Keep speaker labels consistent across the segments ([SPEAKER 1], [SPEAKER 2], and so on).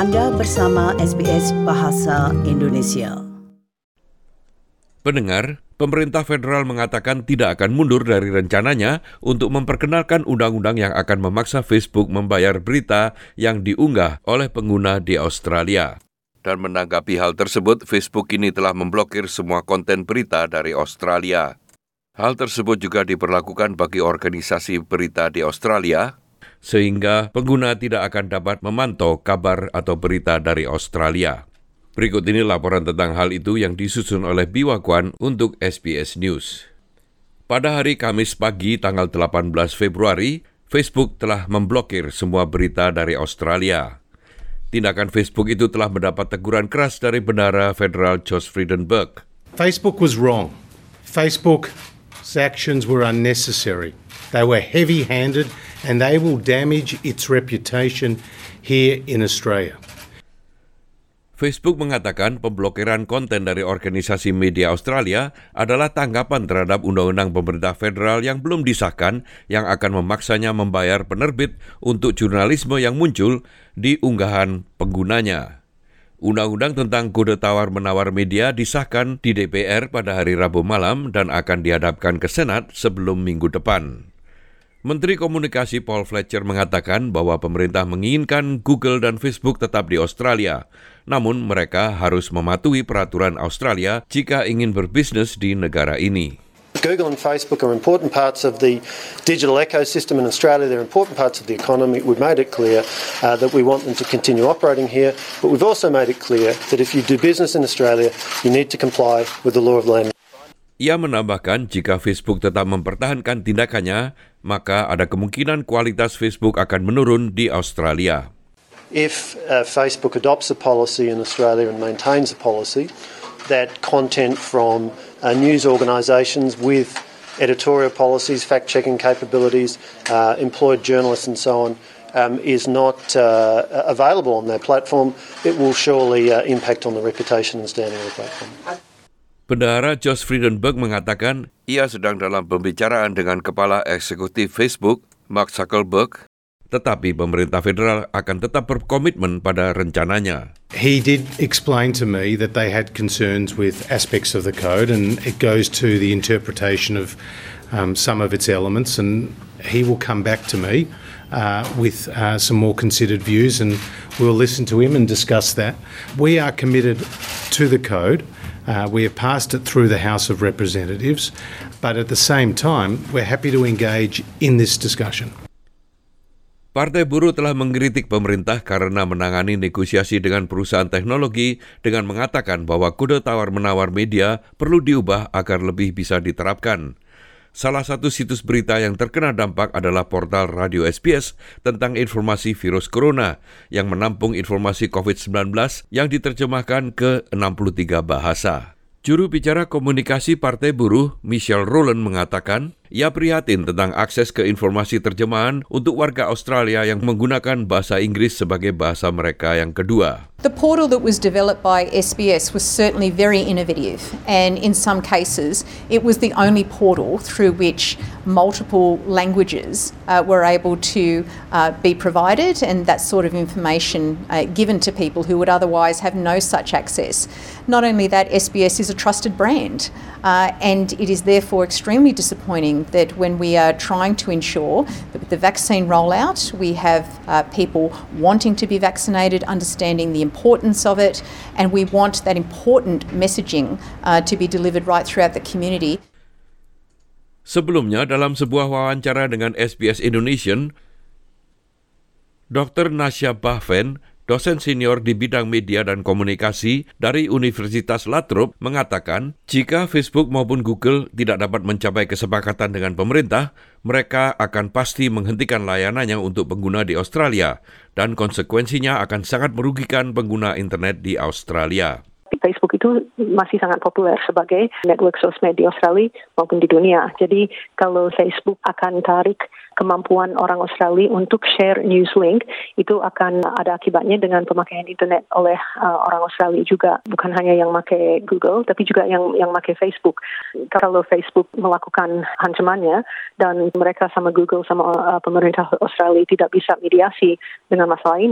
[SPEAKER 1] Anda bersama SBS Bahasa Indonesia.
[SPEAKER 2] Pendengar, pemerintah federal mengatakan tidak akan mundur dari rencananya untuk memperkenalkan undang-undang yang akan memaksa Facebook membayar berita yang diunggah oleh pengguna di Australia. Dan menanggapi hal tersebut, Facebook kini telah memblokir semua konten berita dari Australia. Hal tersebut juga diberlakukan bagi organisasi berita di Australia, sehingga pengguna tidak akan dapat memantau kabar atau berita dari Australia. Berikut ini laporan tentang hal itu yang disusun oleh Biwa Kwan untuk SBS News. Pada hari Kamis pagi tanggal 18 Februari, Facebook telah memblokir semua berita dari Australia. Tindakan Facebook itu telah mendapat teguran keras dari Bendahara Federal Josh Frydenberg.
[SPEAKER 3] Facebook was wrong. Facebook's actions were unnecessary. They were heavy-handed and they will damage its reputation here in Australia.
[SPEAKER 2] Facebook mengatakan pemblokiran konten dari organisasi media Australia adalah tanggapan terhadap undang-undang pemerintah federal yang belum disahkan yang akan memaksanya membayar penerbit untuk jurnalisme yang muncul di unggahan penggunanya. Undang-undang tentang kode tawar-menawar media disahkan di DPR pada hari Rabu malam dan akan dihadapkan ke Senat sebelum minggu depan. Menteri Komunikasi Paul Fletcher mengatakan bahwa pemerintah menginginkan Google dan Facebook tetap di Australia, namun mereka harus mematuhi peraturan Australia jika ingin berbisnis di negara ini.
[SPEAKER 4] Google and Facebook are important parts of the digital ecosystem in Australia. They're important parts of the economy. We've made it clear that we want them to continue operating here, but we've also made it clear that if you do business in Australia, you need to comply with the law of the land.
[SPEAKER 2] Ia menambahkan jika Facebook tetap mempertahankan tindakannya, maka ada kemungkinan kualitas Facebook akan menurun di Australia.
[SPEAKER 4] If Facebook adopts a policy in Australia and maintains a policy, that content from news organisations with editorial policies, fact-checking capabilities, employed journalists and so on, is not available on their platform, it will surely impact on the reputation and standing of the platform.
[SPEAKER 2] Bendahara Josh Frydenberg mengatakan ia sedang dalam pembicaraan dengan Kepala Eksekutif Facebook, Mark Zuckerberg, tetapi pemerintah federal akan tetap berkomitmen pada rencananya.
[SPEAKER 3] He did explain to me that they had concerns with aspects of the code and it goes to the interpretation of some of its elements, and he will come back to me with some more considered views and we'll listen to him and discuss that. We are committed to the code. We have passed it through the House of Representatives, but at the same time, we're happy to engage in this discussion.
[SPEAKER 2] Partai Buruh telah mengkritik pemerintah karena menangani negosiasi dengan perusahaan teknologi dengan mengatakan bahwa kode tawar-menawar media perlu diubah agar lebih bisa diterapkan. Salah satu situs berita yang terkena dampak adalah portal Radio SBS tentang informasi virus corona yang menampung informasi COVID-19 yang diterjemahkan ke 63 bahasa. Juru bicara komunikasi Partai Buruh, Michelle Rowland, mengatakan ia prihatin tentang akses ke informasi terjemahan untuk warga Australia yang menggunakan bahasa Inggris sebagai bahasa mereka yang kedua.
[SPEAKER 5] The portal that was developed by SBS was certainly very innovative, and in some cases it was the only portal through which multiple languages were able to be provided, and that sort of information given to people who would otherwise have no such access. Not only that, SBS is a trusted brand, and it is therefore extremely disappointing that when we are trying to ensure that with the vaccine rollout we have people wanting to be vaccinated, understanding the importance of it, and we want that important messaging to be delivered right throughout the community.
[SPEAKER 2] Sebelumnya, dalam sebuah wawancara dengan SBS Indonesian, Dr. Nasya Bahven, dosen senior di bidang media dan komunikasi dari Universitas Latrobe, mengatakan jika Facebook maupun Google tidak dapat mencapai kesepakatan dengan pemerintah, mereka akan pasti menghentikan layanannya untuk pengguna di Australia dan konsekuensinya akan sangat merugikan pengguna internet di Australia.
[SPEAKER 6] Facebook itu masih sangat populer sebagai network sosmed di Australia maupun di dunia. Jadi kalau Facebook akan tarik kemampuan orang Australia untuk share news link, itu akan ada akibatnya dengan pemakaian internet oleh orang Australia juga. Bukan hanya yang pakai Google, tapi juga yang pakai Facebook. Kalau Facebook melakukan ancamannya dan mereka sama Google sama pemerintah Australia tidak bisa mediasi dengan masalah ini,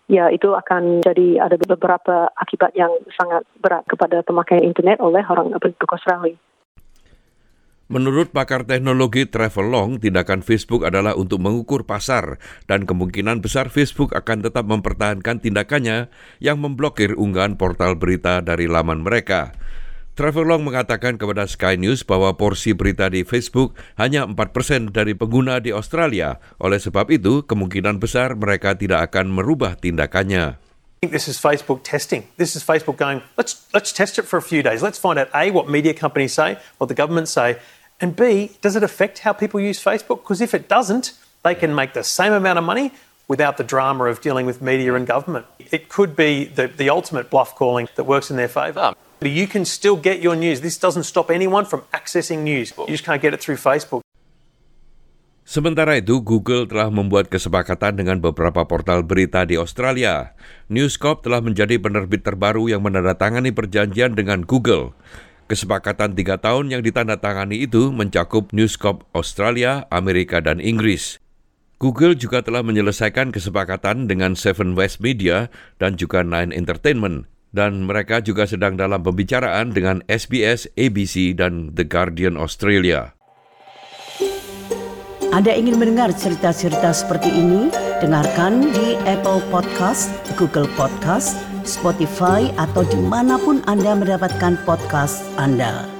[SPEAKER 6] ya itu akan jadi ada beberapa akibat yang sangat berat kepada pemakaian internet oleh orang penduduk Australia.
[SPEAKER 2] Menurut pakar teknologi Trevor Long, tindakan Facebook adalah untuk mengukur pasar dan kemungkinan besar Facebook akan tetap mempertahankan tindakannya yang memblokir unggahan portal berita dari laman mereka. Trevor Long mengatakan kepada Sky News bahwa porsi berita di Facebook hanya 4% dari pengguna di Australia. Oleh sebab itu, kemungkinan besar mereka tidak akan merubah tindakannya.
[SPEAKER 7] I think this is Facebook testing. This is Facebook going, let's test it for a few days. Let's find out A, what media companies say, what the government say, and B, does it affect how people use Facebook? Because if it doesn't, they can make the same amount of money without the drama of dealing with media and government. It could be the ultimate bluff calling that works in their favour. You can still get your news. This doesn't stop anyone from accessing news. You just can't get it through Facebook.
[SPEAKER 2] Sementara itu, Google telah membuat kesepakatan dengan beberapa portal berita di Australia. News Corp telah menjadi penerbit terbaru yang menandatangani perjanjian dengan Google. Kesepakatan 3 tahun yang ditandatangani itu mencakup News Corp Australia, Amerika, dan Inggris. Google juga telah menyelesaikan kesepakatan dengan Seven West Media dan juga Nine Entertainment. Dan mereka juga sedang dalam pembicaraan dengan SBS, ABC, dan The Guardian Australia.
[SPEAKER 1] Anda ingin mendengar cerita-cerita seperti ini? Dengarkan di Apple Podcast, Google Podcast, Spotify, atau dimanapun Anda mendapatkan podcast Anda.